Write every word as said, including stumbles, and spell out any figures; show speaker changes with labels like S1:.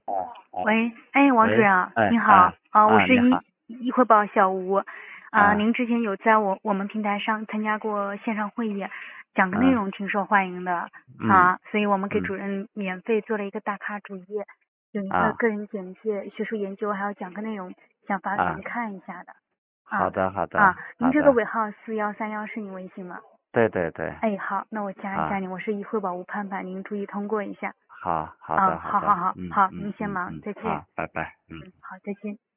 S1: 啊啊，
S2: 喂，哎，王主
S1: 喂，
S2: 任，
S1: 哎
S2: 您好，
S1: 啊
S2: 啊，我
S1: 啊，
S2: 是一
S1: 你好
S2: 一汇报小吴，啊，
S1: 啊，
S2: 您之前有在我我们平台上参加过线上会议，讲的内
S1: 嗯
S2: 容挺受欢迎的，
S1: 嗯
S2: 啊，所以我们给
S1: 嗯
S2: 主任免费做了一个大咖主页，有您的
S1: 啊
S2: 个人简介、学术研究还有讲课内容，想发给
S1: 啊，
S2: 您看一下的，
S1: 好
S2: 啊
S1: 的好的
S2: 啊，您
S1: 好的，
S2: 这个尾号四幺三幺是您微信吗？
S1: 对对对，
S2: 哎，好，那我加一下
S1: 啊，
S2: 您，我是一汇宝吴盼盼，您注意通过一下，
S1: 好好
S2: 啊，
S1: 的好的，
S2: 好好好
S1: 嗯
S2: 好，您
S1: 嗯
S2: 先忙，
S1: 嗯嗯，
S2: 再见，
S1: 好，拜拜，嗯。
S2: 嗯，好，再见。